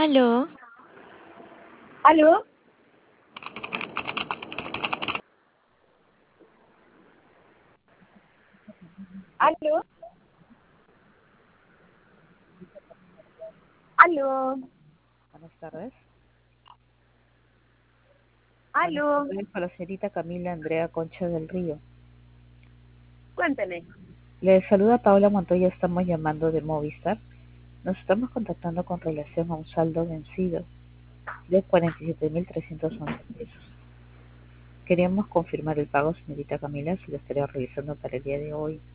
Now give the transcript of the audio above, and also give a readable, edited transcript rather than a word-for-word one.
Aló, ¿Aló? ¿Aló? ¿Aló? Buenas tardes. Buenas ¿Aló? tardes con la señorita Camila Andrea Concha del Río. Cuénteme. Le saluda Paula Montoya, estamos llamando de Movistar. Nos estamos contactando con relación a un saldo vencido de 47.311 pesos. Queríamos confirmar el pago, señorita Camila, si lo estaría realizando para el día de hoy.